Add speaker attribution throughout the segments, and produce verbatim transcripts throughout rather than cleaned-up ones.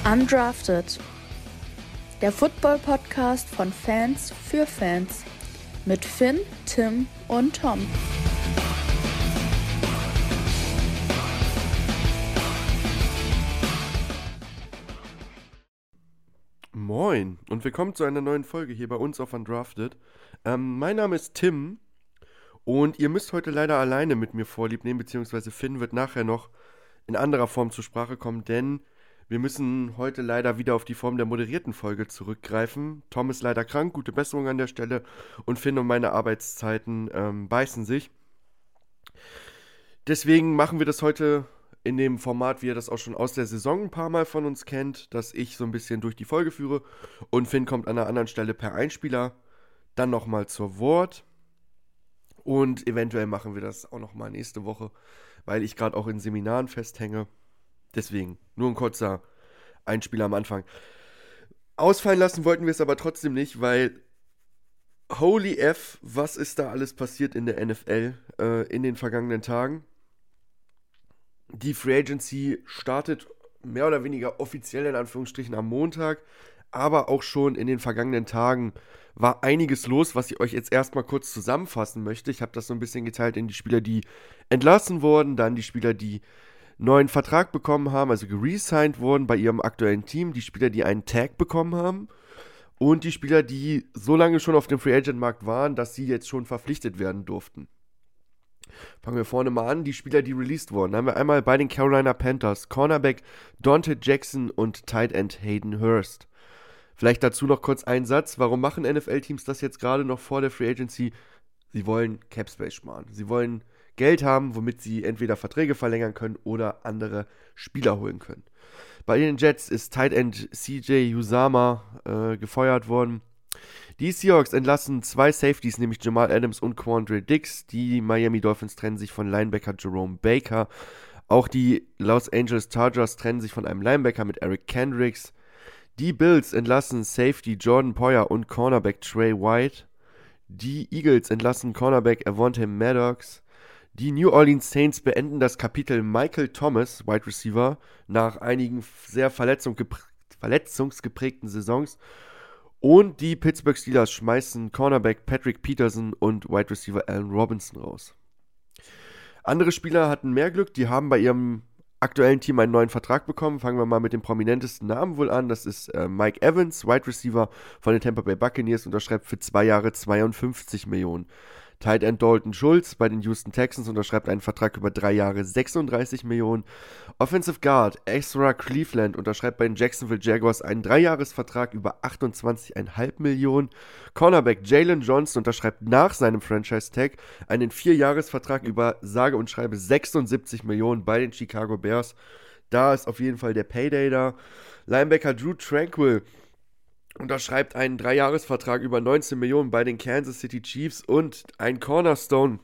Speaker 1: Undrafted, der Football-Podcast von Fans für Fans mit Finn, Tim und Tom.
Speaker 2: Moin und willkommen zu einer neuen Folge hier bei uns auf Undrafted. Ähm, mein Name ist Tim und ihr müsst heute leider alleine mit mir Vorlieb nehmen, beziehungsweise Finn wird nachher noch in anderer Form zur Sprache kommen, denn wir müssen heute leider wieder auf die Form der moderierten Folge zurückgreifen. Tom ist leider krank, gute Besserung an der Stelle, und Finn und meine Arbeitszeiten ähm, beißen sich. Deswegen machen wir das heute in dem Format, wie ihr das auch schon aus der Saison ein paar Mal von uns kennt, dass ich so ein bisschen durch die Folge führe und Finn kommt an einer anderen Stelle per Einspieler dann nochmal zur Wort. Und eventuell machen wir das auch nochmal nächste Woche, weil ich gerade auch in Seminaren festhänge. Deswegen nur ein kurzer Einspieler am Anfang. Ausfallen lassen wollten wir es aber trotzdem nicht, weil holy F, was ist da alles passiert in der N F L äh, in den vergangenen Tagen? Die Free Agency startet mehr oder weniger offiziell in Anführungsstrichen am Montag, aber auch schon in den vergangenen Tagen war einiges los, was ich euch jetzt erstmal kurz zusammenfassen möchte. Ich habe das so ein bisschen geteilt in die Spieler, die entlassen wurden, dann die Spieler, die neuen Vertrag bekommen haben, also geresigned wurden bei ihrem aktuellen Team, die Spieler, die einen Tag bekommen haben und die Spieler, die so lange schon auf dem Free Agent Markt waren, dass sie jetzt schon verpflichtet werden durften. Fangen wir vorne mal an, die Spieler, die released wurden. Da haben wir einmal bei den Carolina Panthers Cornerback Dante Jackson und Tight End Hayden Hurst. Vielleicht dazu noch kurz ein Satz, warum machen N F L-Teams das jetzt gerade noch vor der Free Agency? Sie wollen Cap Space sparen. Sie wollen Geld haben, womit sie entweder Verträge verlängern können oder andere Spieler holen können. Bei den Jets ist Tight End C J Uzomah äh, gefeuert worden. Die Seahawks entlassen zwei Safeties, nämlich Jamal Adams und Quandre Diggs. Die Miami Dolphins trennen sich von Linebacker Jerome Baker. Auch die Los Angeles Chargers trennen sich von einem Linebacker mit Eric Kendricks. Die Bills entlassen Safety Jordan Poyer und Cornerback Trey White. Die Eagles entlassen Cornerback Avonte Maddox. Die New Orleans Saints beenden das Kapitel Michael Thomas, Wide Receiver, nach einigen sehr verletzungsgeprägten Saisons. Und die Pittsburgh Steelers schmeißen Cornerback Patrick Peterson und Wide Receiver Allen Robinson raus. Andere Spieler hatten mehr Glück, die haben bei ihrem aktuellen Team einen neuen Vertrag bekommen. Fangen wir mal mit dem prominentesten Namen wohl an. Das ist äh, Mike Evans, Wide Receiver von den Tampa Bay Buccaneers, unterschreibt für zwei Jahre zweiundfünfzig Millionen. Tight End Dalton Schultz bei den Houston Texans unterschreibt einen Vertrag über drei Jahre sechsunddreißig Millionen. Offensive Guard Ezra Cleveland unterschreibt bei den Jacksonville Jaguars einen Dreijahresvertrag über achtundzwanzig Komma fünf Millionen. Cornerback Jalen Johnson unterschreibt nach seinem Franchise-Tag einen Vierjahresvertrag über sage und schreibe sechsundsiebzig Millionen bei den Chicago Bears. Da ist auf jeden Fall der Payday da. Linebacker Drew Tranquill unterschreibt einen Dreijahresvertrag über neunzehn Millionen bei den Kansas City Chiefs und ein Cornerstone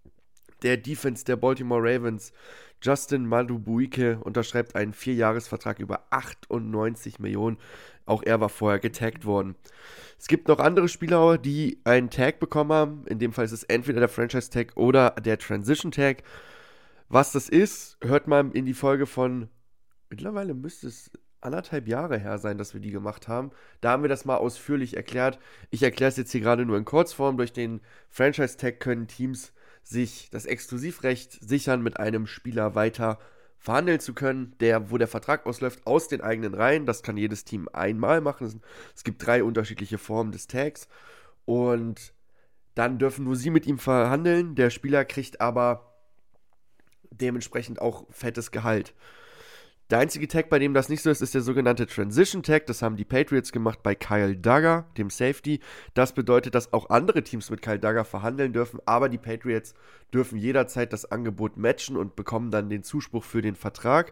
Speaker 2: der Defense der Baltimore Ravens, Justin Madubuike, unterschreibt einen Vierjahresvertrag über achtundneunzig Millionen. Auch er war vorher getaggt worden. Es gibt noch andere Spieler, die einen Tag bekommen haben. In dem Fall ist es entweder der Franchise-Tag oder der Transition-Tag. Was das ist, hört mal in die Folge von, mittlerweile müsste es anderthalb Jahre her sein, dass wir die gemacht haben. Da haben wir das mal ausführlich erklärt. Ich erkläre es jetzt hier gerade nur in Kurzform. Durch den Franchise-Tag können Teams sich das Exklusivrecht sichern, mit einem Spieler weiter verhandeln zu können, der, wo der Vertrag ausläuft, aus den eigenen Reihen. Das kann jedes Team einmal machen. Es gibt drei unterschiedliche Formen des Tags und dann dürfen nur sie mit ihm verhandeln. Der Spieler kriegt aber dementsprechend auch fettes Gehalt. Der einzige Tag, bei dem das nicht so ist, ist der sogenannte Transition Tag. Das haben die Patriots gemacht bei Kyle Dugger, dem Safety. Das bedeutet, dass auch andere Teams mit Kyle Dugger verhandeln dürfen, aber die Patriots dürfen jederzeit das Angebot matchen und bekommen dann den Zuspruch für den Vertrag.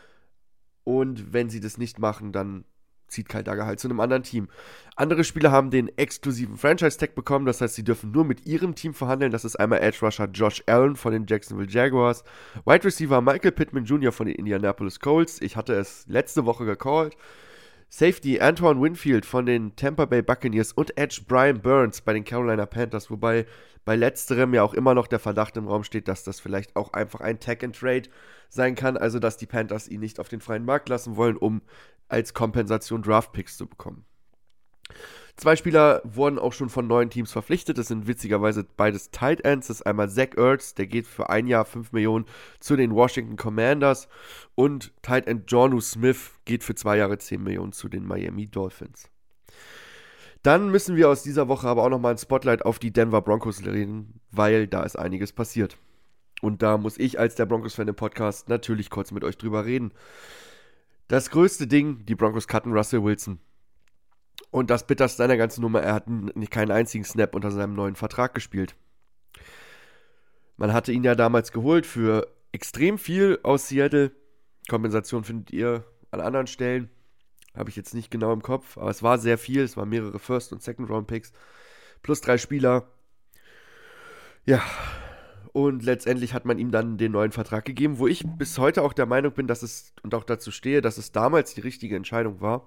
Speaker 2: Und wenn sie das nicht machen, dann zieht Kyle Dugger halt zu einem anderen Team. Andere Spieler haben den exklusiven Franchise-Tag bekommen, das heißt, sie dürfen nur mit ihrem Team verhandeln. Das ist einmal Edge Rusher Josh Allen von den Jacksonville Jaguars, Wide Receiver Michael Pittman Junior von den Indianapolis Colts. Ich hatte es letzte Woche gecallt. Safety Antoine Winfield von den Tampa Bay Buccaneers und Edge Brian Burns bei den Carolina Panthers, wobei bei letzterem ja auch immer noch der Verdacht im Raum steht, dass das vielleicht auch einfach ein Tag-and-Trade sein kann, also dass die Panthers ihn nicht auf den freien Markt lassen wollen, um als Kompensation Draft-Picks zu bekommen. Zwei Spieler wurden auch schon von neuen Teams verpflichtet. Das sind witzigerweise beides Tight Ends. Das ist einmal Zach Ertz, der geht für ein Jahr fünf Millionen zu den Washington Commanders. Und Tight End Jonnu Smith geht für zwei Jahre zehn Millionen zu den Miami Dolphins. Dann müssen wir aus dieser Woche aber auch nochmal ein Spotlight auf die Denver Broncos reden, weil da ist einiges passiert. Und da muss ich als der Broncos-Fan im Podcast natürlich kurz mit euch drüber reden. Das größte Ding, die Broncos cutten Russell Wilson. Und das Bitterste seiner ganzen Nummer, er hat keinen einzigen Snap unter seinem neuen Vertrag gespielt. Man hatte ihn ja damals geholt für extrem viel aus Seattle. Kompensation findet ihr an anderen Stellen. Habe ich jetzt nicht genau im Kopf, aber es war sehr viel. Es waren mehrere First- und Second-Round-Picks. Plus drei Spieler. Ja, und letztendlich hat man ihm dann den neuen Vertrag gegeben, wo ich bis heute auch der Meinung bin, dass es, und auch dazu stehe, dass es damals die richtige Entscheidung war.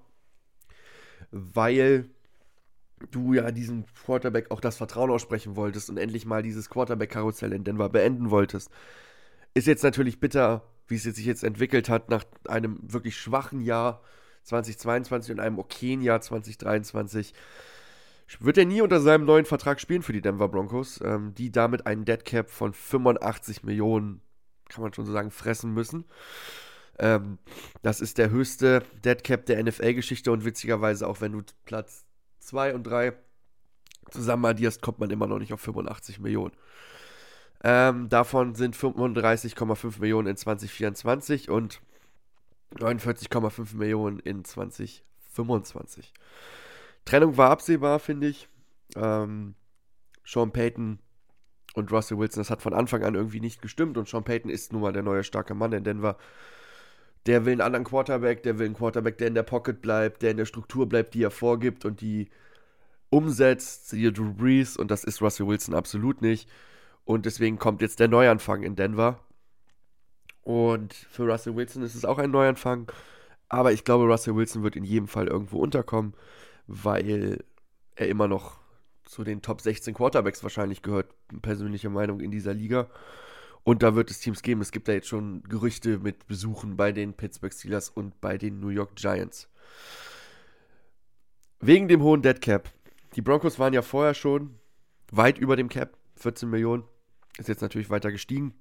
Speaker 2: Weil du ja diesem Quarterback auch das Vertrauen aussprechen wolltest und endlich mal dieses Quarterback-Karussell in Denver beenden wolltest. Ist jetzt natürlich bitter, wie es sich jetzt entwickelt hat, nach einem wirklich schwachen Jahr zweitausendzweiundzwanzig und einem okayen Jahr zweitausenddreiundzwanzig. Wird er nie unter seinem neuen Vertrag spielen für die Denver Broncos, ähm, die damit einen Deadcap von fünfundachtzig Millionen, kann man schon so sagen, fressen müssen. Ähm, das ist der höchste Deadcap der N F L-Geschichte und witzigerweise, auch wenn du Platz zwei und drei zusammen addierst, kommt man immer noch nicht auf fünfundachtzig Millionen. Ähm, davon sind fünfunddreißig Komma fünf Millionen in zwanzig vierundzwanzig und neunundvierzig Komma fünf Millionen in zwanzig fünfundzwanzig. Trennung war absehbar, finde ich. Ähm, Sean Payton und Russell Wilson, das hat von Anfang an irgendwie nicht gestimmt und Sean Payton ist nun mal der neue starke Mann in Denver. Der will einen anderen Quarterback, der will einen Quarterback, der in der Pocket bleibt, der in der Struktur bleibt, die er vorgibt und die umsetzt, siehe Drew Brees, und das ist Russell Wilson absolut nicht. Und deswegen kommt jetzt der Neuanfang in Denver. Und für Russell Wilson ist es auch ein Neuanfang, aber ich glaube, Russell Wilson wird in jedem Fall irgendwo unterkommen, weil er immer noch zu den Top sechzehn Quarterbacks wahrscheinlich gehört, persönliche Meinung, in dieser Liga. Und da wird es Teams geben. Es gibt da jetzt schon Gerüchte mit Besuchen bei den Pittsburgh Steelers und bei den New York Giants. Wegen dem hohen Dead Cap. Die Broncos waren ja vorher schon weit über dem Cap, vierzehn Millionen. Ist jetzt natürlich weiter gestiegen.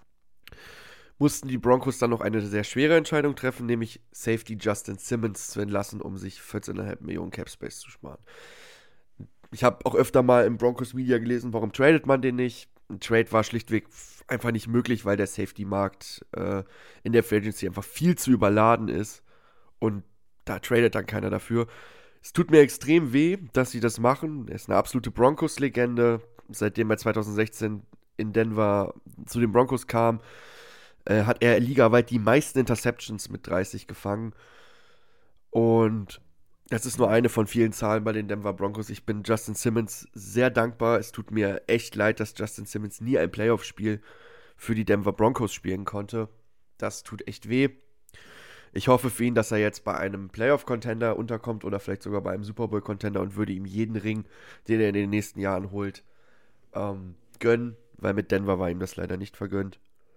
Speaker 2: Mussten die Broncos dann noch eine sehr schwere Entscheidung treffen, nämlich Safety Justin Simmons zu entlassen, um sich vierzehn Komma fünf Millionen Cap Space zu sparen. Ich habe auch öfter mal im Broncos Media gelesen, warum tradet man den nicht? Ein Trade war schlichtweg einfach nicht möglich, weil der Safety-Markt äh, in der Free Agency einfach viel zu überladen ist und da tradet dann keiner dafür. Es tut mir extrem weh, dass sie das machen. Er ist eine absolute Broncos-Legende. Seitdem er zweitausendsechzehn in Denver zu den Broncos kam, äh, hat er ligaweit die meisten Interceptions mit dreißig gefangen. Und das ist nur eine von vielen Zahlen bei den Denver Broncos. Ich bin Justin Simmons sehr dankbar. Es tut mir echt leid, dass Justin Simmons nie ein Playoff-Spiel für die Denver Broncos spielen konnte. Das tut echt weh. Ich hoffe für ihn, dass er jetzt bei einem Playoff-Contender unterkommt oder vielleicht sogar bei einem Super Bowl-Contender und würde ihm jeden Ring, den er in den nächsten Jahren holt, ähm, gönnen, weil mit Denver war ihm das leider nicht vergönnt.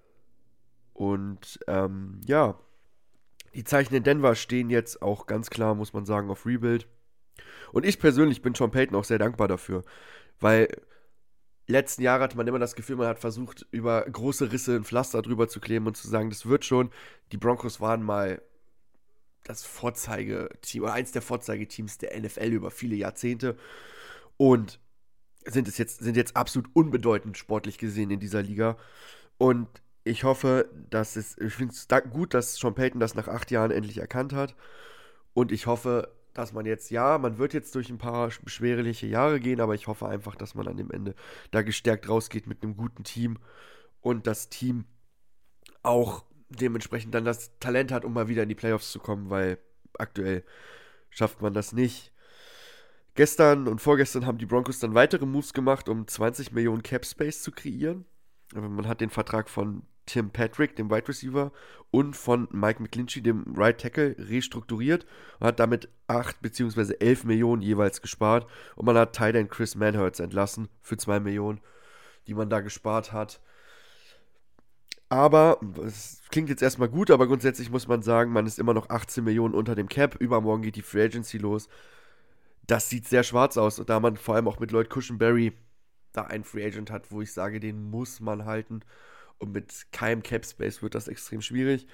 Speaker 2: Und ähm, ja, die Zeichen in Denver stehen jetzt auch ganz klar, muss man sagen, auf Rebuild. Und ich persönlich bin Sean Payton auch sehr dankbar dafür, weil letzten Jahre hatte man immer das Gefühl, man hat versucht, über große Risse ein Pflaster drüber zu kleben und zu sagen, das wird schon. Die Broncos waren mal das Vorzeigeteam, oder eins der Vorzeigeteams der N F L über viele Jahrzehnte und sind es jetzt, sind jetzt absolut unbedeutend sportlich gesehen in dieser Liga. Und ich hoffe, dass es, ich finde es gut, dass Sean Payton das nach acht Jahren endlich erkannt hat. Und ich hoffe, dass man jetzt, ja, man wird jetzt durch ein paar beschwerliche Jahre gehen, aber ich hoffe einfach, dass man an dem Ende da gestärkt rausgeht mit einem guten Team und das Team auch dementsprechend dann das Talent hat, um mal wieder in die Playoffs zu kommen, weil aktuell schafft man das nicht. Gestern und vorgestern haben die Broncos dann weitere Moves gemacht, um zwanzig Millionen Cap Space zu kreieren. Aber man hat den Vertrag von Tim Patrick, dem Wide Receiver, und von Mike McGlinchey, dem Right Tackle, restrukturiert und hat damit acht bzw. elf Millionen jeweils gespart. Und man hat Tight End Chris Manhertz entlassen für zwei Millionen, die man da gespart hat. Aber, es klingt jetzt erstmal gut, aber grundsätzlich muss man sagen, man ist immer noch achtzehn Millionen unter dem Cap. Übermorgen geht die Free Agency los. Das sieht sehr schwarz aus, da man vor allem auch mit Lloyd Cushenberry da einen Free Agent hat, wo ich sage, den muss man halten. Und mit keinem Cap Space wird das extrem schwierig.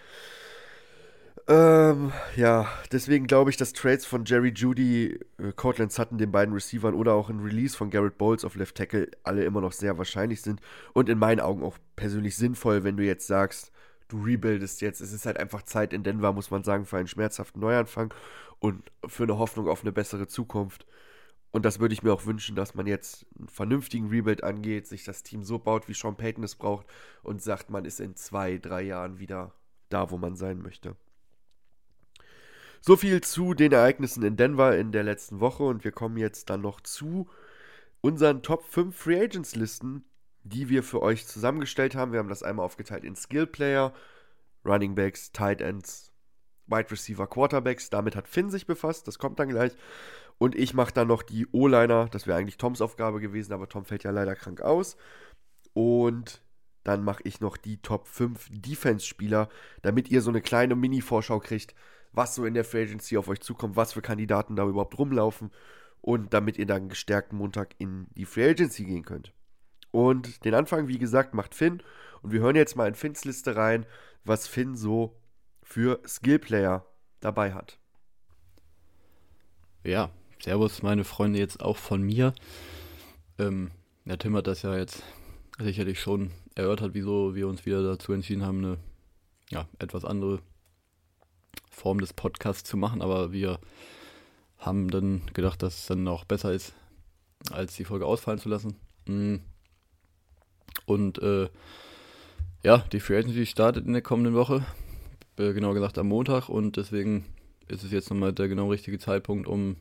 Speaker 2: Ähm, ja, deswegen glaube ich, dass Trades von Jerry Jeudy, äh, Cortland Sutton, den beiden Receivern, oder auch ein Release von Garrett Bowles auf Left Tackle alle immer noch sehr wahrscheinlich sind und in meinen Augen auch persönlich sinnvoll, wenn du jetzt sagst, du rebuildest jetzt. Es ist halt einfach Zeit in Denver, muss man sagen, für einen schmerzhaften Neuanfang und für eine Hoffnung auf eine bessere Zukunft. Und das würde ich mir auch wünschen, dass man jetzt einen vernünftigen Rebuild angeht, sich das Team so baut, wie Sean Payton es braucht und sagt, man ist in zwei, drei Jahren wieder da, wo man sein möchte. So viel zu den Ereignissen in Denver in der letzten Woche und wir kommen jetzt dann noch zu unseren Top fünf Free Agents Listen, die wir für euch zusammengestellt haben. Wir haben das einmal aufgeteilt in Skill Player, Running Backs, Tight Ends, Wide Receiver, Quarterbacks. Damit hat Finn sich befasst, das kommt dann gleich. Und ich mache dann noch die O-Liner, das wäre eigentlich Toms Aufgabe gewesen, aber Tom fällt ja leider krank aus. Und dann mache ich noch die Top fünf Defense-Spieler, damit ihr so eine kleine Mini-Vorschau kriegt, was so in der Free Agency auf euch zukommt, was für Kandidaten da überhaupt rumlaufen und damit ihr dann gestärkten Montag in die Free Agency gehen könnt. Und den Anfang, wie gesagt, macht Finn und wir hören jetzt mal in Finns Liste rein, was Finn so für Skill-Player dabei hat.
Speaker 3: Ja, servus meine Freunde jetzt auch von mir. Ähm, ja, Tim hat das ja jetzt sicherlich schon erörtert, wieso wir uns wieder dazu entschieden haben, eine ja, etwas andere Form des Podcasts zu machen, aber wir haben dann gedacht, dass es dann auch besser ist, als die Folge ausfallen zu lassen. Und äh, ja, die Free Agency startet in der kommenden Woche, äh, genau gesagt am Montag, und deswegen ist es jetzt nochmal der genau richtige Zeitpunkt, um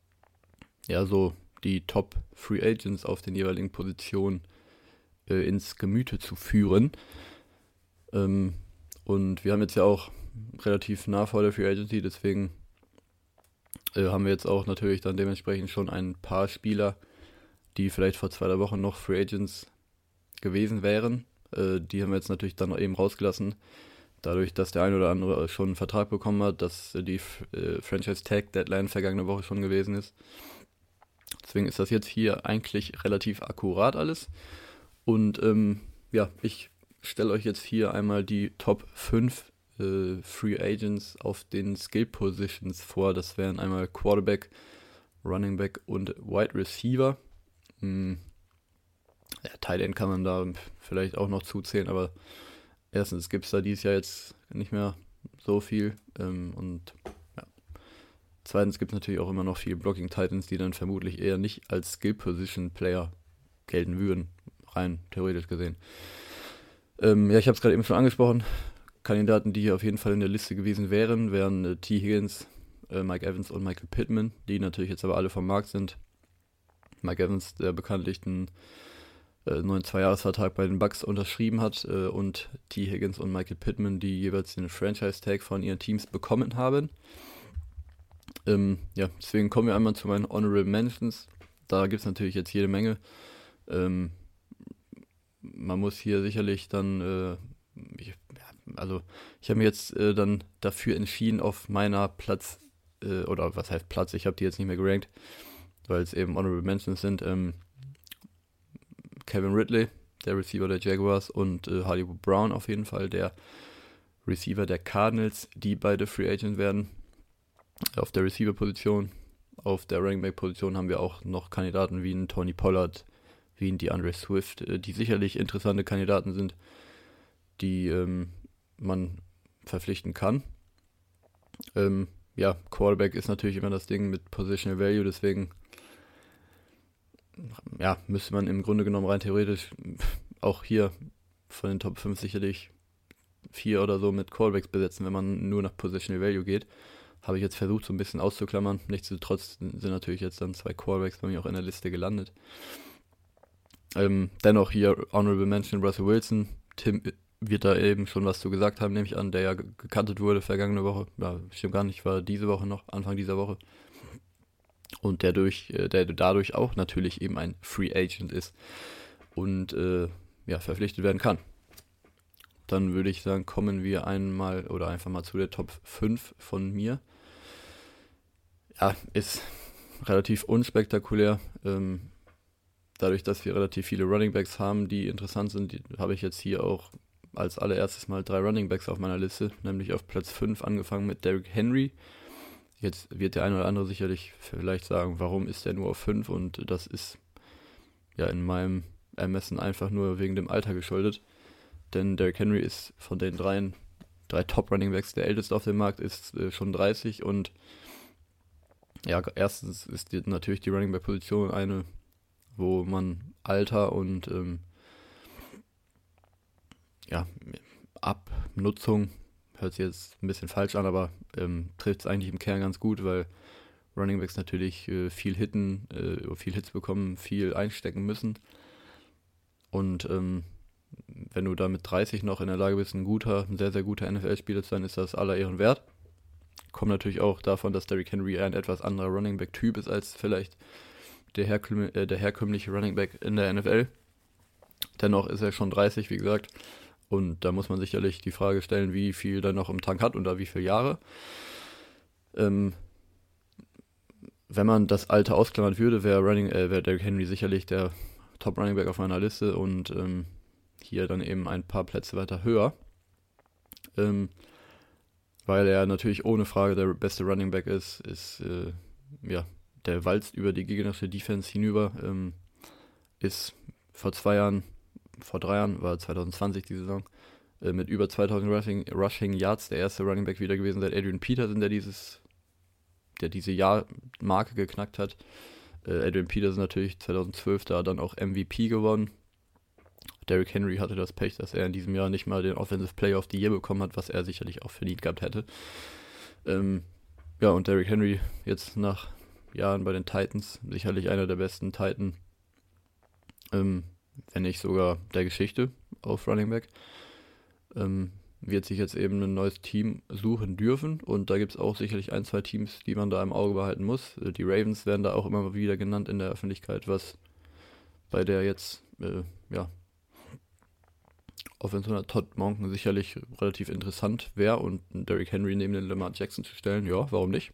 Speaker 3: ja so die Top Free Agents auf den jeweiligen Positionen äh, ins Gemüte zu führen. Ähm, und wir haben jetzt ja auch relativ nah vor der Free Agency, deswegen äh, haben wir jetzt auch natürlich dann dementsprechend schon ein paar Spieler, die vielleicht vor zwei, drei Wochen noch Free Agents gewesen wären. Äh, die haben wir jetzt natürlich dann eben rausgelassen, dadurch, dass der ein oder andere schon einen Vertrag bekommen hat, dass die äh, Franchise Tag Deadline vergangene Woche schon gewesen ist. Deswegen ist das jetzt hier eigentlich relativ akkurat alles. Und ähm, ja, ich stelle euch jetzt hier einmal die Top fünf äh, Free Agents auf den Skill Positions vor. Das wären einmal Quarterback, Running Back und Wide Receiver. Hm. Ja, Tight End kann man da vielleicht auch noch zuzählen, aber erstens gibt es da dieses Jahr jetzt nicht mehr so viel. Ähm, und ja. Zweitens gibt es natürlich auch immer noch viele Blocking Titans, die dann vermutlich eher nicht als Skill Position Player gelten würden, rein theoretisch gesehen. Ähm, ja, ich habe es gerade eben schon angesprochen. Kandidaten, die hier auf jeden Fall in der Liste gewesen wären, wären äh, T. Higgins, äh, Mike Evans und Michael Pittman, die natürlich jetzt aber alle vom Markt sind. Mike Evans, der bekanntlich einen äh, neuen Zweijahresvertrag bei den Bucks unterschrieben hat, äh, und T. Higgins und Michael Pittman, die jeweils den Franchise-Tag von ihren Teams bekommen haben. Ähm, ja, deswegen kommen wir einmal zu meinen Honorable Mentions. Da gibt es natürlich jetzt jede Menge. Ähm, man muss hier sicherlich dann, äh, ich, also ich habe mich jetzt äh, dann dafür entschieden, auf meiner Platz, äh, oder was heißt Platz, ich habe die jetzt nicht mehr gerankt, weil es eben Honorable Mentions sind, ähm, Kevin Ridley, der Receiver der Jaguars, und äh, Hollywood Brown auf jeden Fall, der Receiver der Cardinals, die beide Free Agent werden. Auf der Receiver-Position, auf der Running Back-Position haben wir auch noch Kandidaten wie ein Tony Pollard, wie ein DeAndre Swift, äh, die sicherlich interessante Kandidaten sind, die ähm, man verpflichten kann. Ähm, ja, Quarterback ist natürlich immer das Ding mit Positional Value, deswegen ja, müsste man im Grunde genommen rein theoretisch auch hier von den Top fünf sicherlich vier oder so mit Quarterbacks besetzen, wenn man nur nach Positional Value geht. Habe ich jetzt versucht, so ein bisschen auszuklammern. Nichtsdestotrotz sind natürlich jetzt dann zwei Quarterbacks bei mir auch in der Liste gelandet. Ähm, dennoch hier Honorable Mention Russell Wilson, Tim wird da eben schon was zu gesagt haben, nehme ich an, der ja gekantet wurde vergangene Woche. Ja, stimmt gar nicht, war diese Woche noch, Anfang dieser Woche. Und der, durch, der dadurch auch natürlich eben ein Free Agent ist und äh, ja, verpflichtet werden kann. Dann würde ich sagen, kommen wir einmal oder einfach mal zu der Top fünf von mir. Ja, ist relativ unspektakulär. Ähm, dadurch, dass wir relativ viele Runningbacks haben, die interessant sind, die, habe ich jetzt hier auch als allererstes mal drei Runningbacks auf meiner Liste, nämlich auf Platz fünf angefangen mit Derrick Henry. Jetzt wird der eine oder andere sicherlich vielleicht sagen, warum ist der nur auf fünf? Und das ist ja in meinem Ermessen einfach nur wegen dem Alter geschuldet. Denn Derrick Henry ist von den dreien, drei Top-Runningbacks der älteste auf dem Markt, ist äh, schon dreißig. Und ja, erstens ist die, natürlich die Runningback-Position eine, wo man Alter und ähm, ja, Abnutzung, hört sich jetzt ein bisschen falsch an, aber ähm, trifft es eigentlich im Kern ganz gut, weil Runningbacks natürlich äh, viel hitten, äh, viel Hits bekommen, viel einstecken müssen. Und ähm, wenn du da mit dreißig noch in der Lage bist, ein guter, ein sehr, sehr guter N F L-Spieler zu sein, ist das aller Ehren wert. Kommt natürlich auch davon, dass Derrick Henry ein etwas anderer Runningback-Typ ist als vielleicht der, herküm- äh, der herkömmliche Runningback in der N F L. Dennoch ist er schon dreißig, wie gesagt. Und da muss man sicherlich die Frage stellen, wie viel er noch im Tank hat und da wie viele Jahre. Ähm, wenn man das Alter ausklammern würde, wäre Running, äh, wäre Derrick Henry sicherlich der Top-Running-Back auf meiner Liste und ähm, hier dann eben ein paar Plätze weiter höher. Ähm, weil er natürlich ohne Frage der beste Running-Back ist, ist äh, ja, der walzt über die gegnerische Defense hinüber, ähm, ist vor zwei Jahren vor drei Jahren, war zwanzig zwanzig die Saison, äh, mit über zweitausend Rushing, Rushing Yards der erste Running Back wieder gewesen seit Adrian Peterson, der dieses, der diese Jahrmarke geknackt hat. Äh, Adrian Peterson natürlich zwanzig zwölf da dann auch M V P gewonnen. Derrick Henry hatte das Pech, dass er in diesem Jahr nicht mal den Offensive Player of the Year bekommen hat, was er sicherlich auch verdient gehabt hätte. Ähm, ja, und Derrick Henry jetzt nach Jahren bei den Titans, sicherlich einer der besten Titan, ähm, wenn nicht sogar der Geschichte auf Running Back, ähm, wird sich jetzt eben ein neues Team suchen dürfen und da gibt es auch sicherlich ein, zwei Teams, die man da im Auge behalten muss. Die Ravens werden da auch immer wieder genannt in der Öffentlichkeit, was bei der jetzt, äh, ja, Offense von Todd Monken sicherlich relativ interessant wäre und Derrick Henry neben den Lamar Jackson zu stellen, ja, warum nicht?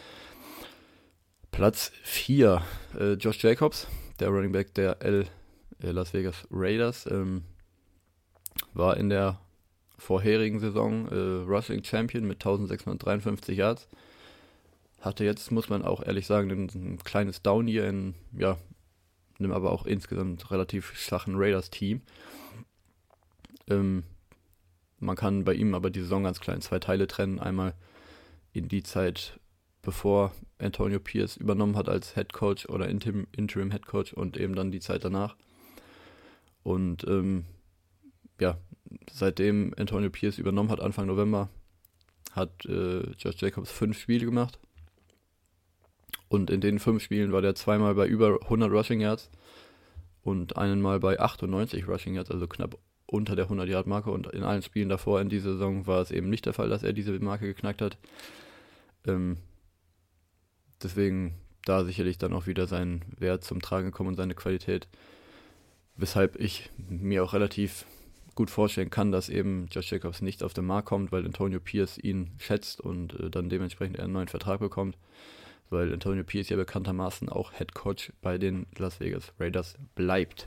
Speaker 3: Platz vier, äh, Josh Jacobs, der Running Back der L Las Vegas Raiders, ähm, war in der vorherigen Saison äh, Rushing Champion mit eintausendsechshundertdreiundfünfzig Yards. Hatte jetzt, muss man auch ehrlich sagen, ein, ein kleines Down hier in, ja, einem aber auch insgesamt relativ schwachen Raiders-Team. Ähm, man kann bei ihm aber die Saison ganz klar in zwei Teile trennen. Einmal in die Zeit, bevor Antonio Pierce übernommen hat als Head Coach oder Interim, Interim Head Coach und eben dann die Zeit danach. Und ähm, ja, seitdem Antonio Pierce übernommen hat, Anfang November, hat äh, Josh Jacobs fünf Spiele gemacht. Und in den fünf Spielen war der zweimal bei über hundert Rushing Yards und einmal bei achtundneunzig Rushing Yards, also knapp unter der hundert Yard Marke. Und in allen Spielen davor in dieser Saison war es eben nicht der Fall, dass er diese Marke geknackt hat. Ähm, deswegen da sicherlich dann auch wieder sein Wert zum Tragen gekommen und seine Qualität. Weshalb ich mir auch relativ gut vorstellen kann, dass eben Josh Jacobs nicht auf den Markt kommt, weil Antonio Pierce ihn schätzt und äh, dann dementsprechend einen neuen Vertrag bekommt. Weil Antonio Pierce ja bekanntermaßen auch Head Coach bei den Las Vegas Raiders bleibt.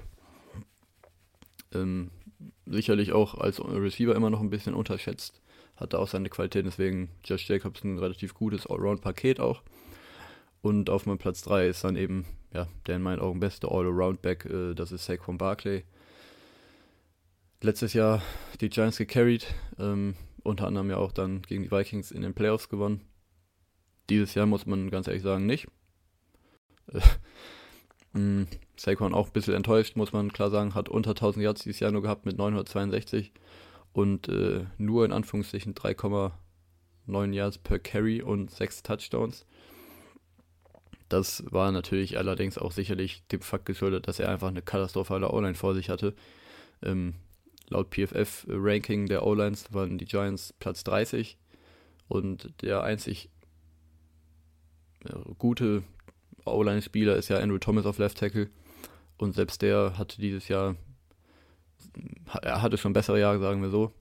Speaker 3: Ähm, sicherlich auch als Receiver immer noch ein bisschen unterschätzt. Hat da auch seine Qualität, deswegen Josh Jacobs ein relativ gutes Allround-Paket auch. Und auf meinem Platz drei ist dann eben, ja, der in meinen Augen beste All-Around-Back, äh, das ist Saquon Barkley. Letztes Jahr die Giants gecarried, ähm, unter anderem ja auch dann gegen die Vikings in den Playoffs gewonnen. Dieses Jahr muss man ganz ehrlich sagen, nicht. Äh, mh, Saquon auch ein bisschen enttäuscht, muss man klar sagen, hat unter tausend Yards dieses Jahr nur gehabt mit neunhundertzweiundsechzig und äh, nur in Anführungszeichen drei Komma neun Yards per Carry und sechs Touchdowns. Das war natürlich allerdings auch sicherlich dem Fakt geschuldet, dass er einfach eine katastrophale O-Line vor sich hatte. Ähm, laut P F F-Ranking der O-Lines waren die Giants Platz dreißig und der einzig ja, gute O-Line-Spieler ist ja Andrew Thomas auf Left Tackle und selbst der hatte dieses Jahr, er hatte schon bessere Jahre, sagen wir so.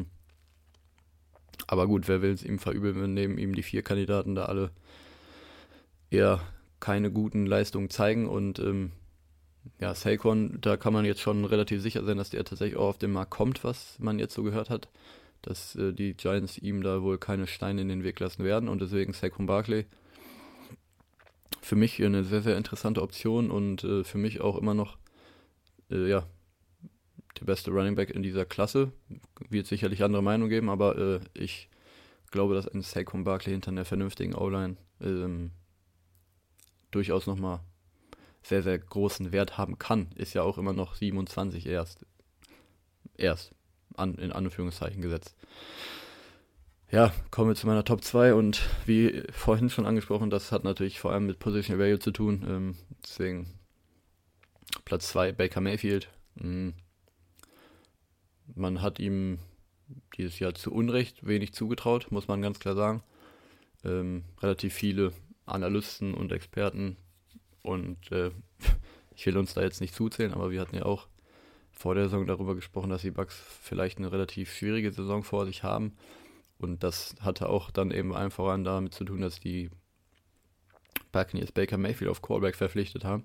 Speaker 3: Aber gut, wer will es ihm verübeln, wenn neben ihm die vier Kandidaten da alle eher keine guten Leistungen zeigen und ähm, ja, Saquon, da kann man jetzt schon relativ sicher sein, dass der tatsächlich auch auf den Markt kommt, was man jetzt so gehört hat, dass äh, die Giants ihm da wohl keine Steine in den Weg lassen werden und deswegen Saquon Barkley für mich eine sehr, sehr interessante Option und äh, für mich auch immer noch äh, ja, der beste Running Back in dieser Klasse. Wird sicherlich andere Meinung geben, aber äh, ich glaube, dass ein Saquon Barkley hinter einer vernünftigen O-Line ähm, durchaus nochmal sehr, sehr großen Wert haben kann. Ist ja auch immer noch siebenundzwanzig erst. Erst. An, in Anführungszeichen gesetzt. Ja, kommen wir zu meiner Top zwei und wie vorhin schon angesprochen, das hat natürlich vor allem mit Positional Value zu tun. Ähm, deswegen Platz zwei, Baker Mayfield. Mhm. Man hat ihm dieses Jahr zu Unrecht wenig zugetraut, muss man ganz klar sagen. Ähm, relativ viele Analysten und Experten und äh, ich will uns da jetzt nicht zuzählen, aber wir hatten ja auch vor der Saison darüber gesprochen, dass die Bucks vielleicht eine relativ schwierige Saison vor sich haben und das hatte auch dann eben allen voran damit zu tun, dass die Buccaneers Baker Mayfield auf Quarterback verpflichtet haben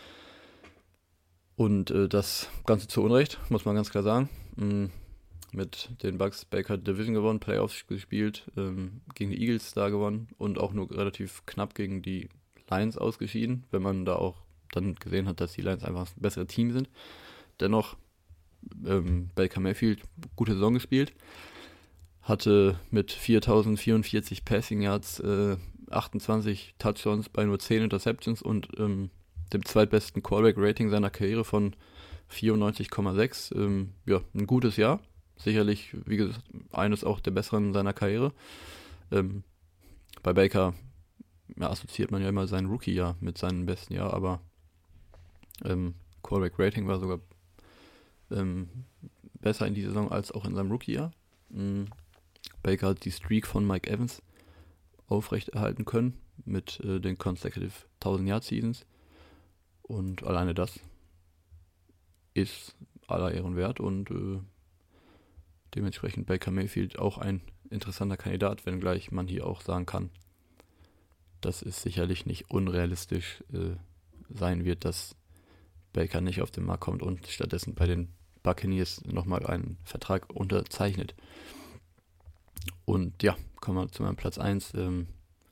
Speaker 3: und äh, das Ganze zu Unrecht, muss man ganz klar sagen. Mhm. Mit den Bucks Baker Division gewonnen, Playoffs gespielt, ähm, gegen die Eagles da gewonnen und auch nur relativ knapp gegen die Lions ausgeschieden, wenn man da auch dann gesehen hat, dass die Lions einfach das bessere Team sind. Dennoch ähm, Baker Mayfield gute Saison gespielt, hatte mit viertausendvierundvierzig Passing Yards äh, achtundzwanzig Touchdowns bei nur zehn Interceptions und ähm, dem zweitbesten Quarterback-Rating seiner Karriere von vierundneunzig Komma sechs. Ähm, ja, ein gutes Jahr. Sicherlich, wie gesagt, eines auch der besseren seiner Karriere. Ähm, bei Baker ja, assoziiert man ja immer sein Rookie-Jahr mit seinem besten Jahr, aber ähm, Quarterback-Rating war sogar ähm, besser in dieser Saison als auch in seinem Rookie-Jahr. Mhm. Baker hat die Streak von Mike Evans aufrechterhalten können mit äh, den Consecutive tausend-Yard-Seasons und alleine das ist aller Ehren wert und äh, dementsprechend Baker Mayfield auch ein interessanter Kandidat, wenngleich man hier auch sagen kann, dass es sicherlich nicht unrealistisch äh, sein wird, dass Baker nicht auf den Markt kommt und stattdessen bei den Buccaneers nochmal einen Vertrag unterzeichnet. Und ja, kommen wir zu meinem Platz eins. Ähm,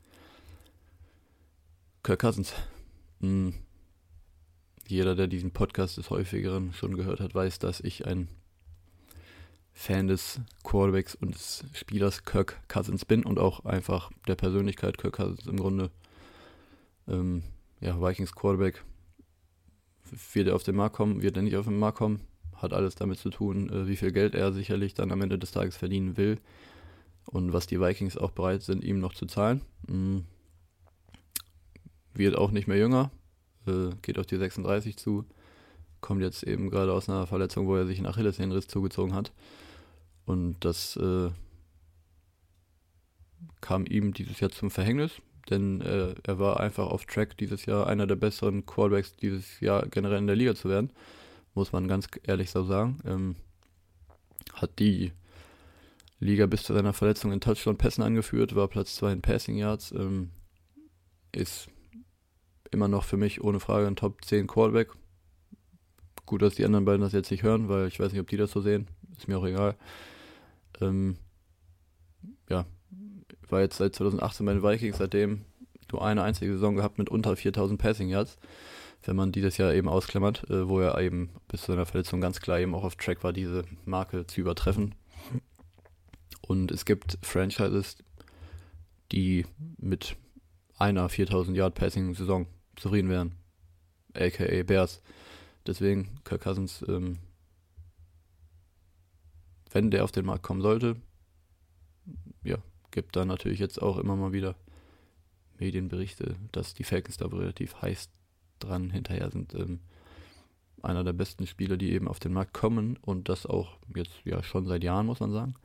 Speaker 3: Kirk Cousins. Hm. Jeder, der diesen Podcast des häufigeren schon gehört hat, weiß, dass ich ein Fan des Quarterbacks und des Spielers Kirk Cousins bin und auch einfach der Persönlichkeit Kirk Cousins im Grunde. Ähm, ja, Vikings Quarterback. Wird er auf den Markt kommen, wird er nicht auf den Markt kommen, hat alles damit zu tun, äh, wie viel Geld er sicherlich dann am Ende des Tages verdienen will und was die Vikings auch bereit sind, ihm noch zu zahlen. Mhm. Wird auch nicht mehr jünger, äh, geht auf die sechsunddreißig zu, kommt jetzt eben gerade aus einer Verletzung, wo er sich einen Achillessehnenriss zugezogen hat und das äh, kam ihm dieses Jahr zum Verhängnis. Denn äh, er war einfach auf Track, dieses Jahr einer der besseren Quarterbacks dieses Jahr generell in der Liga zu werden. Muss man ganz ehrlich so sagen. Ähm, hat die Liga bis zu seiner Verletzung in Touchdown-Pässen angeführt, war Platz zwei in Passing Yards. Ähm, ist immer noch für mich ohne Frage ein Top zehn Quarterback. Gut, dass die anderen beiden das jetzt nicht hören, weil ich weiß nicht, ob die das so sehen. Ist mir auch egal. Ähm, ja, war jetzt seit zweitausendachtzehn bei den Vikings, seitdem nur eine einzige Saison gehabt mit unter viertausend Passing Yards, wenn man dieses Jahr eben ausklammert, äh, wo er eben bis zu seiner Verletzung ganz klar eben auch auf Track war, diese Marke zu übertreffen. Und es gibt Franchises, die mit einer viertausend Yard Passing Saison zufrieden wären, aka Bears. Deswegen Kirk Cousins, ähm, wenn der auf den Markt kommen sollte, ja, gibt da natürlich jetzt auch immer mal wieder Medienberichte, dass die Falcons da relativ heiß dran hinterher sind. Ähm, einer der besten Spieler, die eben auf den Markt kommen und das auch jetzt ja schon seit Jahren, muss man sagen.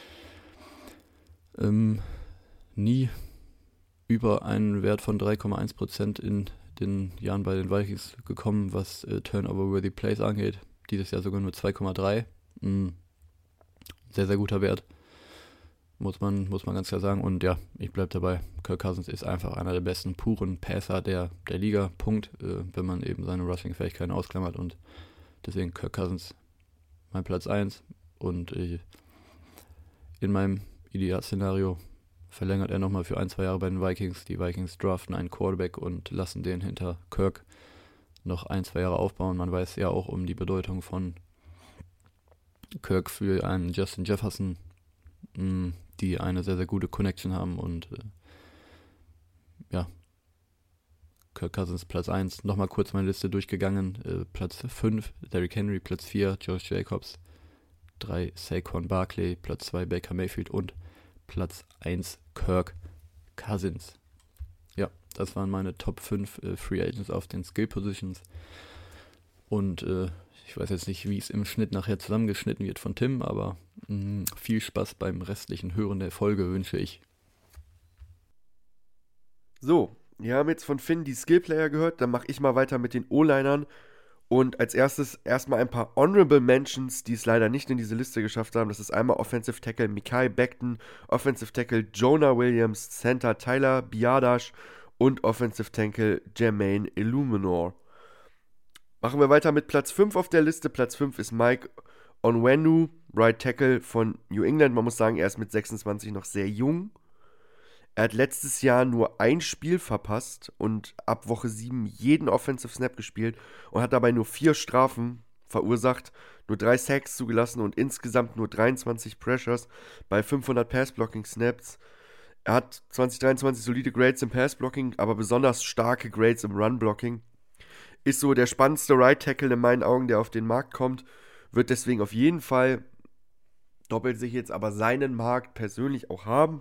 Speaker 3: Ähm, nie über einen Wert von drei Komma eins Prozent in den Jahren bei den Vikings gekommen, was äh, Turnover-worthy Plays angeht. Dieses Jahr sogar nur zwei Komma drei. Mhm. Sehr, sehr guter Wert. Muss man, muss man ganz klar sagen. Und ja, ich bleibe dabei. Kirk Cousins ist einfach einer der besten puren Passer der, der Liga. Punkt. Äh, wenn man eben seine Rushing-Fähigkeiten ausklammert. Und deswegen Kirk Cousins mein Platz eins. Und äh, in meinem Idealszenario verlängert er nochmal für ein, zwei Jahre bei den Vikings. Die Vikings draften einen Quarterback und lassen den hinter Kirk noch ein, zwei Jahre aufbauen. Man weiß ja auch um die Bedeutung von Kirk für einen Justin Jefferson, mh, die eine sehr, sehr gute Connection haben. Und äh, ja, Kirk Cousins Platz eins. Nochmal kurz meine Liste durchgegangen. Äh, Platz fünf, Derrick Henry. Platz vier, Josh Jacobs. drei, Saquon Barkley. Platz zwei, Baker Mayfield. Und Platz eins, Kirk Cousins. Ja, das waren meine Top fünf äh, Free Agents auf den Skill Positions. Und äh, ich weiß jetzt nicht, wie es im Schnitt nachher zusammengeschnitten wird von Tim, aber mh, viel Spaß beim restlichen Hören der Folge wünsche ich.
Speaker 2: So, wir haben jetzt von Finn die Skill-Player gehört, dann mache ich mal weiter mit den O-Linern. Und als erstes erstmal ein paar Honorable Mentions, die es leider nicht in diese Liste geschafft haben. Das ist einmal Offensive Tackle Mekhi Becton, Offensive Tackle Jonah Williams, Center Tyler Biadasz und Offensive Tackle Jermaine Illuminor. Machen wir weiter mit Platz fünf auf der Liste. Platz fünf ist Mike Onwenu, Right Tackle von New England. Man muss sagen, er ist mit sechsundzwanzig noch sehr jung. Er hat letztes Jahr nur ein Spiel verpasst und ab Woche sieben jeden Offensive Snap gespielt und hat dabei nur vier Strafen verursacht, nur drei Sacks zugelassen und insgesamt nur dreiundzwanzig Pressures bei fünfhundert Pass-Blocking-Snaps. Er hat zwanzig dreiundzwanzig solide Grades im Pass-Blocking, aber besonders starke Grades im Run-Blocking. Ist so der spannendste Right Tackle in meinen Augen, der auf den Markt kommt. Wird deswegen auf jeden Fall, doppelt sich jetzt, aber seinen Markt persönlich auch haben.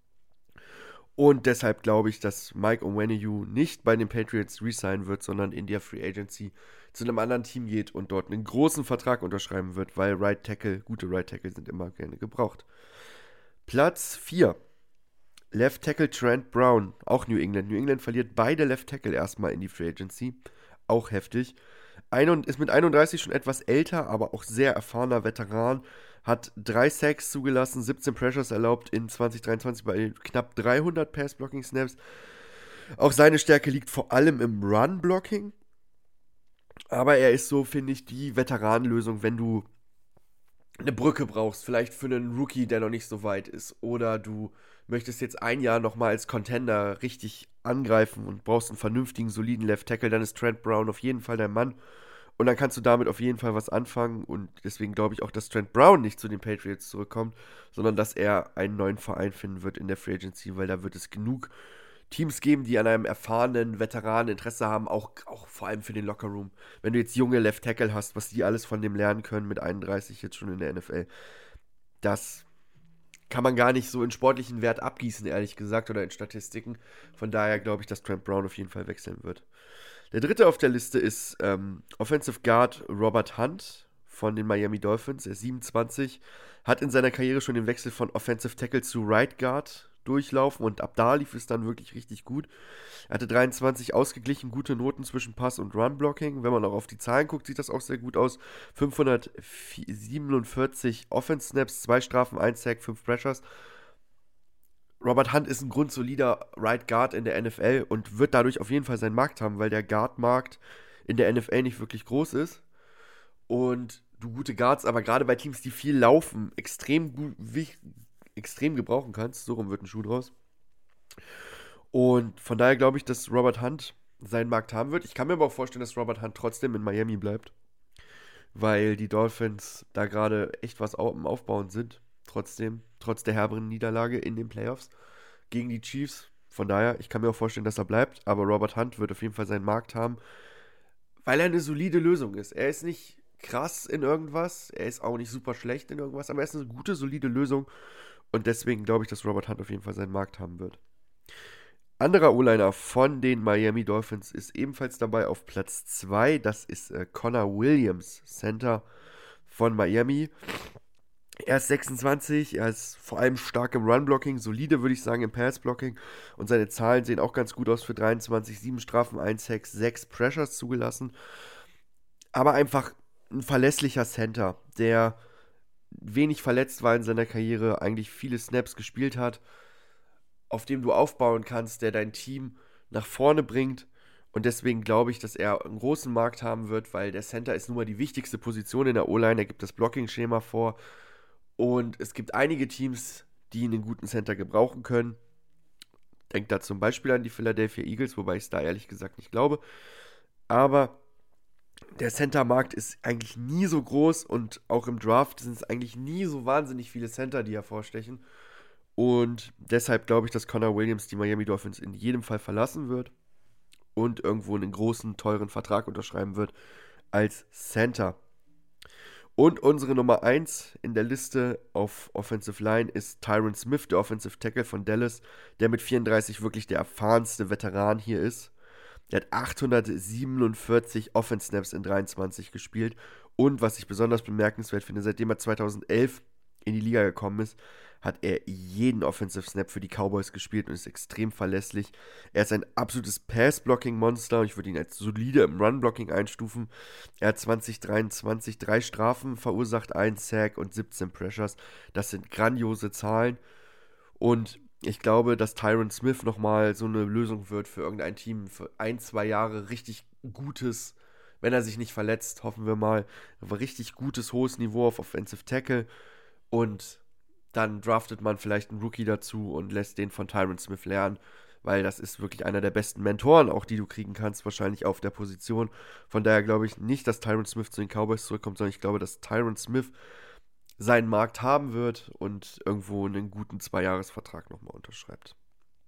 Speaker 2: Und deshalb glaube ich, dass Mike Onwenu nicht bei den Patriots resignen wird, sondern in der Free Agency zu einem anderen Team geht und dort einen großen Vertrag unterschreiben wird, weil Right Tackle, gute Right Tackle sind immer gerne gebraucht. Platz vier. Left Tackle Trent Brown, auch New England. New England verliert beide Left Tackle erstmal in die Free Agency. Auch heftig. Ein, ist mit einunddreißig schon etwas älter, aber auch sehr erfahrener Veteran. Hat drei Sacks zugelassen, siebzehn Pressures erlaubt in zwanzig dreiundzwanzig bei knapp dreihundert Pass-Blocking-Snaps. Auch seine Stärke liegt vor allem im Run-Blocking. Aber er ist so, finde ich, die Veteranenlösung, wenn du eine Brücke brauchst, vielleicht für einen Rookie, der noch nicht so weit ist. Oder du möchtest jetzt ein Jahr nochmal als Contender richtig angreifen und brauchst einen vernünftigen, soliden Left Tackle, dann ist Trent Brown auf jeden Fall dein Mann. Und dann kannst du damit auf jeden Fall was anfangen. Und deswegen glaube ich auch, dass Trent Brown nicht zu den Patriots zurückkommt, sondern dass er einen neuen Verein finden wird in der Free Agency, weil da wird es genug Teams geben, die an einem erfahrenen Veteranen Interesse haben, auch, auch vor allem für den Lockerroom. Wenn du jetzt junge Left Tackle hast, was die alles von dem lernen können mit einunddreißig jetzt schon in der N F L, das kann man gar nicht so in sportlichen Wert abgießen, ehrlich gesagt, oder in Statistiken. Von daher glaube ich, dass Trent Brown auf jeden Fall wechseln wird. Der dritte auf der Liste ist ähm, Offensive Guard Robert Hunt von den Miami Dolphins. Er ist siebenundzwanzig, hat in seiner Karriere schon den Wechsel von Offensive Tackle zu Right Guard durchlaufen und ab da lief es dann wirklich richtig gut. Er hatte dreiundzwanzig ausgeglichen, gute Noten zwischen Pass- und Run-Blocking. Wenn man auch auf die Zahlen guckt, sieht das auch sehr gut aus. fünfhundertsiebenundvierzig Offense-Snaps, zwei Strafen, ein Sack, fünf Pressures. Robert Hunt ist ein grundsolider Right Guard in der N F L und wird dadurch auf jeden Fall seinen Markt haben, weil der Guard-Markt in der N F L nicht wirklich groß ist. Und du gute Guards, aber gerade bei Teams, die viel laufen, extrem gut, extrem gebrauchen kannst. So rum wird ein Schuh draus. Und von daher glaube ich, dass Robert Hunt seinen Markt haben wird. Ich kann mir aber auch vorstellen, dass Robert Hunt trotzdem in Miami bleibt, weil die Dolphins da gerade echt was am Aufbauen sind. Trotzdem, trotz der herberen Niederlage in den Playoffs gegen die Chiefs. Von daher, ich kann mir auch vorstellen, dass er bleibt. Aber Robert Hunt wird auf jeden Fall seinen Markt haben, weil er eine solide Lösung ist. Er ist nicht krass in irgendwas, er ist auch nicht super schlecht in irgendwas, aber er ist eine gute, solide Lösung. Und deswegen glaube ich, dass Robert Hunt auf jeden Fall seinen Markt haben wird. Anderer O-Liner von den Miami Dolphins ist ebenfalls dabei auf Platz zwei. Das ist äh, Connor Williams, Center von Miami. Er ist sechsundzwanzig, er ist vor allem stark im Run-Blocking, solide würde ich sagen im Pass-Blocking und seine Zahlen sehen auch ganz gut aus für dreiundzwanzig, sieben Strafen, eins Sacks, sechs Pressures zugelassen. Aber einfach ein verlässlicher Center, der wenig verletzt war in seiner Karriere, eigentlich viele Snaps gespielt hat, auf dem du aufbauen kannst, der dein Team nach vorne bringt. Und deswegen glaube ich, dass er einen großen Markt haben wird, weil der Center ist nun mal die wichtigste Position in der O-Line. Er gibt das Blocking-Schema vor. Und es gibt einige Teams, die einen guten Center gebrauchen können. Denkt da zum Beispiel an die Philadelphia Eagles, wobei ich es da ehrlich gesagt nicht glaube. Aber der Center-Markt ist eigentlich nie so groß und auch im Draft sind es eigentlich nie so wahnsinnig viele Center, die hervorstechen. Und deshalb glaube ich, dass Connor Williams die Miami Dolphins in jedem Fall verlassen wird und irgendwo einen großen, teuren Vertrag unterschreiben wird als Center. Und unsere Nummer eins in der Liste auf Offensive Line ist Tyron Smith, der Offensive Tackle von Dallas, der mit vierunddreißig wirklich der erfahrenste Veteran hier ist. Der hat achthundertsiebenundvierzig Offense-Snaps in dreiundzwanzig gespielt. Und was ich besonders bemerkenswert finde, seitdem er zweitausendelf in die Liga gekommen ist, hat er jeden Offensive Snap für die Cowboys gespielt und ist extrem verlässlich. Er ist ein absolutes Pass-Blocking-Monster und ich würde ihn als solide im Run-Blocking einstufen. Er hat zwanzig dreiundzwanzig drei Strafen verursacht, ein Sack und siebzehn Pressures. Das sind grandiose Zahlen und ich glaube, dass Tyron Smith nochmal so eine Lösung wird für irgendein Team, für ein, zwei Jahre richtig gutes, wenn er sich nicht verletzt, hoffen wir mal, richtig gutes, hohes Niveau auf Offensive Tackle und dann draftet man vielleicht einen Rookie dazu und lässt den von Tyron Smith lernen, weil das ist wirklich einer der besten Mentoren, auch die du kriegen kannst, wahrscheinlich auf der Position. Von daher glaube ich nicht, dass Tyron Smith zu den Cowboys zurückkommt, sondern ich glaube, dass Tyron Smith seinen Markt haben wird und irgendwo einen guten Zweijahresvertrag nochmal unterschreibt.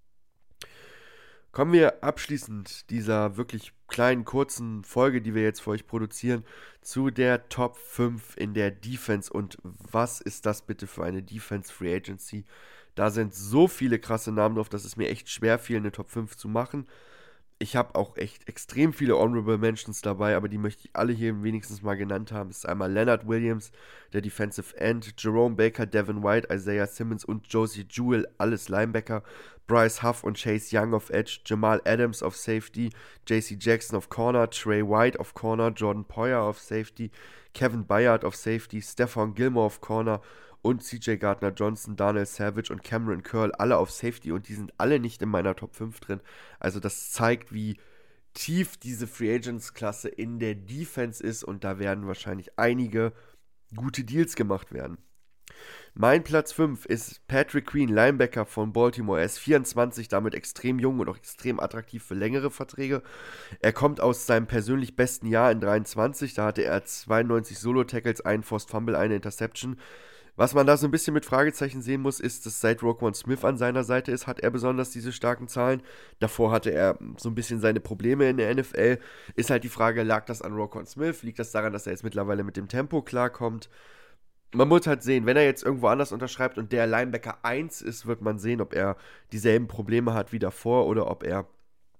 Speaker 2: Kommen wir abschließend dieser wirklich kleinen, kurzen Folge, die wir jetzt für euch produzieren, zu der Top fünf in der Defense. Und was ist das bitte für eine Defense Free Agency? Da sind so viele krasse Namen drauf, dass es mir echt schwer fiel, eine Top fünf zu machen. Ich habe auch echt extrem viele Honorable Mentions dabei, aber die möchte ich alle hier wenigstens mal genannt haben. Es ist einmal Leonard Williams, der Defensive End, Jerome Baker, Devin White, Isaiah Simmons und Josie Jewell, alles Linebacker, Bryce Huff und Chase Young auf Edge, Jamal Adams auf Safety, J C Jackson auf Corner, Trey White auf Corner, Jordan Poyer auf Safety, Kevin Byard auf Safety, Stephon Gilmore auf Corner und C J Gardner-Johnson, Daniel Savage und Cameron Curl, alle auf Safety und die sind alle nicht in meiner Top fünf drin. Also das zeigt, wie tief diese Free Agents-Klasse in der Defense ist und da werden wahrscheinlich einige gute Deals gemacht werden. Mein Platz fünf ist Patrick Queen, Linebacker von Baltimore. Er ist vierundzwanzig, damit extrem jung und auch extrem attraktiv für längere Verträge. Er kommt aus seinem persönlich besten Jahr in dreiundzwanzig, da hatte er zweiundneunzig Solo-Tackles, einen Forced Fumble, eine Interception. Was man da so ein bisschen mit Fragezeichen sehen muss, ist, dass seit Roquan Smith an seiner Seite ist, hat er besonders diese starken Zahlen. Davor hatte er so ein bisschen seine Probleme in der N F L. Ist halt die Frage, lag das an Roquan Smith? Liegt das daran, dass er jetzt mittlerweile mit dem Tempo klarkommt? Man muss halt sehen, wenn er jetzt irgendwo anders unterschreibt und der Linebacker eins ist, wird man sehen, ob er dieselben Probleme hat wie davor oder ob er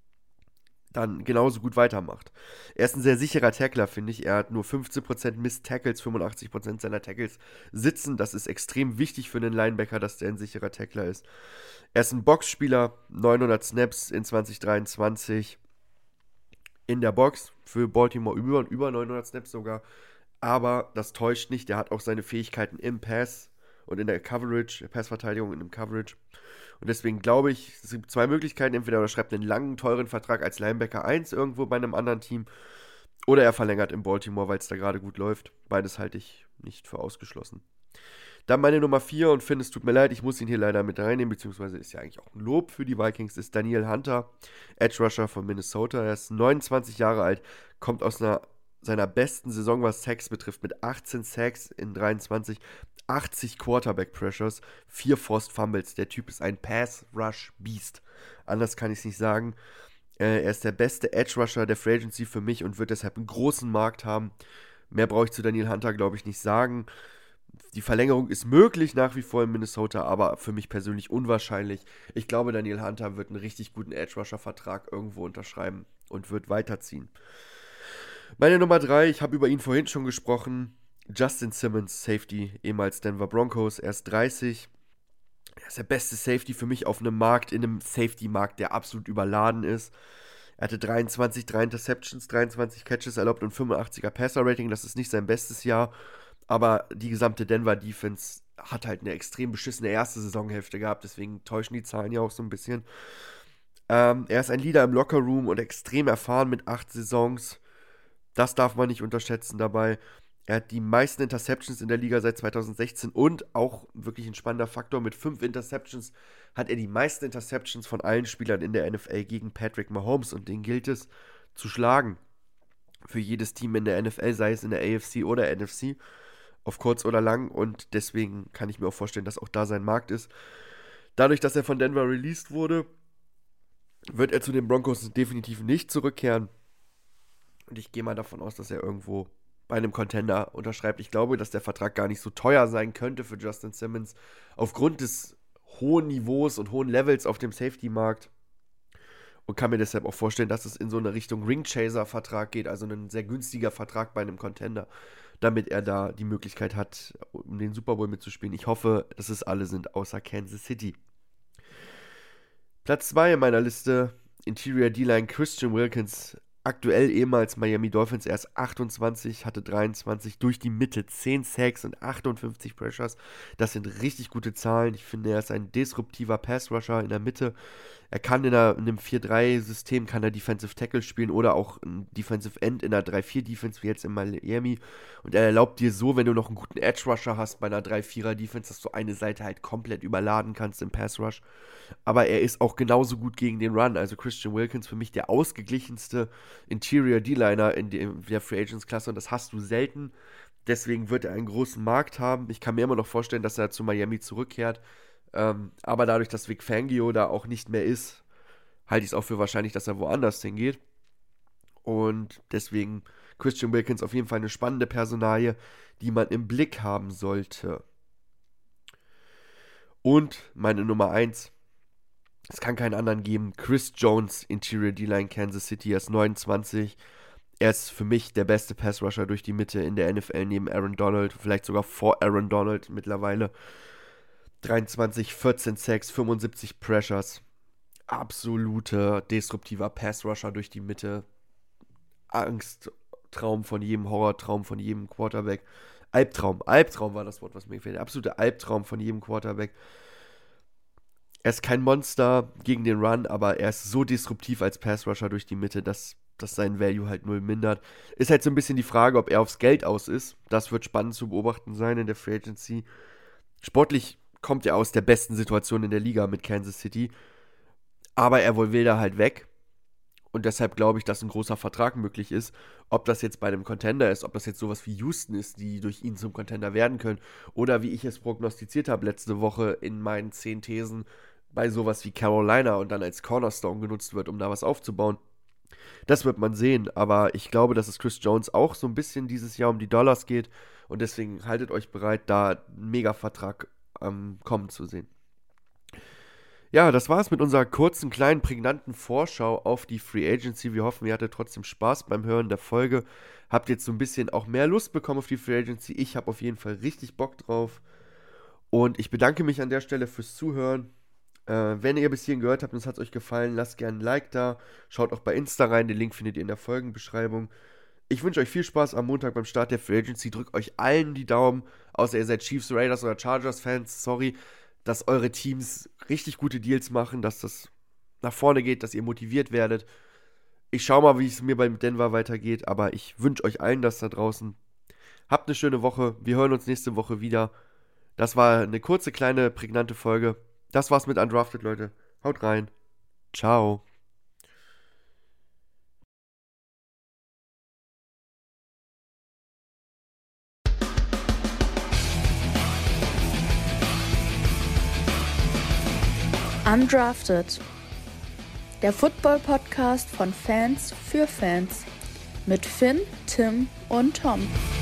Speaker 2: dann genauso gut weitermacht. Er ist ein sehr sicherer Tackler, finde ich. Er hat nur fünfzehn Prozent Missed Tackles, fünfundachtzig Prozent seiner Tackles sitzen. Das ist extrem wichtig für einen Linebacker, dass der ein sicherer Tackler ist. Er ist ein Boxspieler, neunhundert Snaps in zwanzig dreiundzwanzig in der Box. Für Baltimore über und über neunhundert Snaps sogar. Aber das täuscht nicht. Der hat auch seine Fähigkeiten im Pass und in der Coverage, Passverteidigung und im Coverage. Und deswegen glaube ich, es gibt zwei Möglichkeiten. Entweder er schreibt einen langen, teuren Vertrag als Linebacker eins irgendwo bei einem anderen Team oder er verlängert in Baltimore, weil es da gerade gut läuft. Beides halte ich nicht für ausgeschlossen. Dann meine Nummer vier und Finn, es tut mir leid, ich muss ihn hier leider mit reinnehmen, beziehungsweise ist ja eigentlich auch ein Lob für die Vikings, ist Daniel Hunter, Edge Rusher von Minnesota. Er ist neunundzwanzig Jahre alt, kommt aus einer seiner besten Saison, was Sacks betrifft, mit achtzehn Sacks in dreiundzwanzig, achtzig Quarterback-Pressures, vier Forced Fumbles. Der Typ ist ein Pass-Rush-Beast. Anders kann ich es nicht sagen. Äh, er ist der beste Edge-Rusher der Free Agency für mich und wird deshalb einen großen Markt haben. Mehr brauche ich zu Daniel Hunter, glaube ich, nicht sagen. Die Verlängerung ist möglich nach wie vor in Minnesota, aber für mich persönlich unwahrscheinlich. Ich glaube, Danielle Hunter wird einen richtig guten Edge-Rusher-Vertrag irgendwo unterschreiben und wird weiterziehen. Meine Nummer drei, ich habe über ihn vorhin schon gesprochen, Justin Simmons, Safety, ehemals Denver Broncos, er ist dreißig. Er ist der beste Safety für mich auf einem Markt, in einem Safety-Markt, der absolut überladen ist. Er hatte dreiundzwanzig, drei Interceptions, dreiundzwanzig Catches erlaubt und fünfundachtziger Passer-Rating. Das ist nicht sein bestes Jahr, aber die gesamte Denver-Defense hat halt eine extrem beschissene erste Saisonhälfte gehabt, deswegen täuschen die Zahlen ja auch so ein bisschen. Ähm, er ist ein Leader im Lockerroom und extrem erfahren mit acht Saisons. Das darf man nicht unterschätzen dabei. Er hat die meisten Interceptions in der Liga seit zweitausendsechzehn und auch wirklich ein spannender Faktor, mit fünf Interceptions hat er die meisten Interceptions von allen Spielern in der N F L gegen Patrick Mahomes und den gilt es zu schlagen. Für jedes Team in der N F L, sei es in der A F C oder N F C, auf kurz oder lang, und deswegen kann ich mir auch vorstellen, dass auch da sein Markt ist. Dadurch, dass er von Denver released wurde, wird er zu den Broncos definitiv nicht zurückkehren und ich gehe mal davon aus, dass er irgendwo bei einem Contender unterschreibt. Ich glaube, dass der Vertrag gar nicht so teuer sein könnte für Justin Simmons, aufgrund des hohen Niveaus und hohen Levels auf dem Safety-Markt, und kann mir deshalb auch vorstellen, dass es in so eine Richtung Ring-Chaser-Vertrag geht, also ein sehr günstiger Vertrag bei einem Contender, damit er da die Möglichkeit hat, um den Super Bowl mitzuspielen. Ich hoffe, dass es alle sind, außer Kansas City. Platz zwei in meiner Liste, Interior D-Line Christian Wilkins, aktuell ehemals Miami Dolphins, er ist achtundzwanzig, hatte dreiundzwanzig durch die Mitte, zehn Sacks und achtundfünfzig Pressures. Das sind richtig gute Zahlen. Ich finde, er ist ein disruptiver Pass-Rusher in der Mitte. Er kann in, einer, in einem vier drei System kann er Defensive Tackle spielen oder auch ein Defensive End in einer drei vier Defense, wie jetzt in Miami. Und er erlaubt dir so, wenn du noch einen guten Edge-Rusher hast bei einer drei vierer Defense, dass du eine Seite halt komplett überladen kannst im Pass-Rush. Aber er ist auch genauso gut gegen den Run. Also Christian Wilkins für mich der ausgeglichenste Interior D-Liner in der Free Agents-Klasse, und das hast du selten. Deswegen wird er einen großen Markt haben. Ich kann mir immer noch vorstellen, dass er zu Miami zurückkehrt. Ähm, aber dadurch, dass Vic Fangio da auch nicht mehr ist, halte ich es auch für wahrscheinlich, dass er woanders hingeht. Und deswegen Christian Wilkins auf jeden Fall eine spannende Personalie, die man im Blick haben sollte. Und meine Nummer eins, es kann keinen anderen geben, Chris Jones, Interior D-Line Kansas City, er ist neunundzwanzig. Er ist für mich der beste Pass-Rusher durch die Mitte in der N F L neben Aaron Donald, vielleicht sogar vor Aaron Donald mittlerweile. dreiundzwanzig, vierzehn Sacks, fünfundsiebzig Pressures. Absoluter disruptiver Pass-Rusher durch die Mitte. Angsttraum von jedem, Horrortraum von jedem Quarterback. Albtraum, Albtraum war das Wort, was mir gefällt. Der absolute Albtraum von jedem Quarterback. Er ist kein Monster gegen den Run, aber er ist so disruptiv als Pass-Rusher durch die Mitte, dass das seinen Value halt null mindert. Ist halt so ein bisschen die Frage, ob er aufs Geld aus ist. Das wird spannend zu beobachten sein in der Free Agency. Sportlich kommt er aus der besten Situation in der Liga mit Kansas City, aber er will da halt weg. Und deshalb glaube ich, dass ein großer Vertrag möglich ist. Ob das jetzt bei einem Contender ist, ob das jetzt sowas wie Houston ist, die durch ihn zum Contender werden können, oder wie ich es prognostiziert habe letzte Woche in meinen zehn Thesen, bei sowas wie Carolina und dann als Cornerstone genutzt wird, um da was aufzubauen. Das wird man sehen, aber ich glaube, dass es Chris Jones auch so ein bisschen dieses Jahr um die Dollars geht, und deswegen haltet euch bereit, da einen Mega-Vertrag ähm, kommen zu sehen. Ja, das war's mit unserer kurzen, kleinen, prägnanten Vorschau auf die Free Agency. Wir hoffen, ihr hattet trotzdem Spaß beim Hören der Folge. Habt jetzt so ein bisschen auch mehr Lust bekommen auf die Free Agency. Ich habe auf jeden Fall richtig Bock drauf. Und ich bedanke mich an der Stelle fürs Zuhören. Äh, wenn ihr bis hierhin gehört habt und es hat euch gefallen, lasst gerne ein Like da. Schaut auch bei Insta rein, den Link findet ihr in der Folgenbeschreibung. Ich wünsche euch viel Spaß am Montag beim Start der Free Agency. Drückt euch allen die Daumen, außer ihr seid Chiefs, Raiders oder Chargers-Fans. Sorry, dass eure Teams richtig gute Deals machen, dass das nach vorne geht, dass ihr motiviert werdet. Ich schaue mal, wie es mir beim Denver weitergeht, aber ich wünsche euch allen das da draußen. Habt eine schöne Woche. Wir hören uns nächste Woche wieder. Das war eine kurze, kleine, prägnante Folge. Das war's mit Undrafted, Leute. Haut rein. Ciao.
Speaker 1: Undrafted. Der Football-Podcast von Fans für Fans. Mit Finn, Tim und Tom.